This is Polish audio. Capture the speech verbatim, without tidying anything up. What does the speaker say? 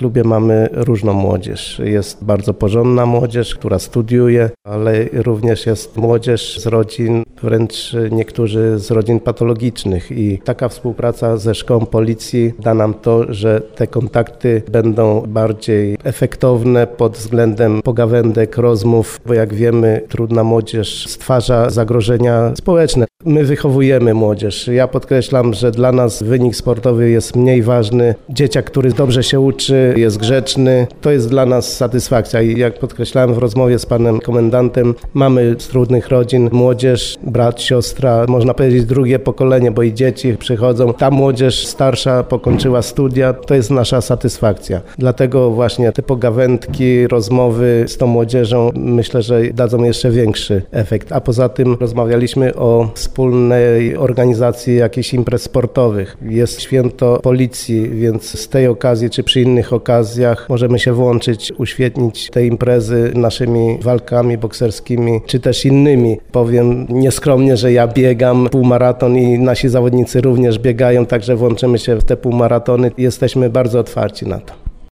klubie mamy różną młodzież. Jest bardzo porządna młodzież, która studiuje, ale również jest młodzież z rodzin, wręcz niektórzy z rodzin patologicznych i taka współpraca ze szkołą policji da nam to, że te kontakty będą bardziej efektowne pod względem pogawędek, rozmów, bo jak wiemy, trudna młodzież stwarza zagrożenia społeczne. My wychowujemy młodzież. Ja podkreślam, że dla nas wynik sportowy jest mniej ważny. Dzieciak, który dobrze się uczy, jest grzeczny, to jest dla nas satysfakcja. I jak podkreślałem w rozmowie z panem komendantem, mamy z trudnych rodzin młodzież, brat, siostra, można powiedzieć drugie pokolenie, bo i dzieci przychodzą. Ta młodzież starsza pokończyła studia, to jest nasza satysfakcja. Dlatego właśnie te pogawędki, rozmowy z tą młodzieżą myślę, że dadzą jeszcze większy efekt. A poza tym rozmawialiśmy o wspólnej organizacji jakichś imprez sportowych. Jest święto policji, więc z tej okazji czy przy innych okazjach możemy się włączyć, uświetnić te imprezy naszymi walkami bokserskimi czy też innymi. Powiem nieskromnie, że ja biegam półmaraton i nasi zawodnicy również biegają, także włączymy się w te półmaratony i jesteśmy bardzo otwarci na to.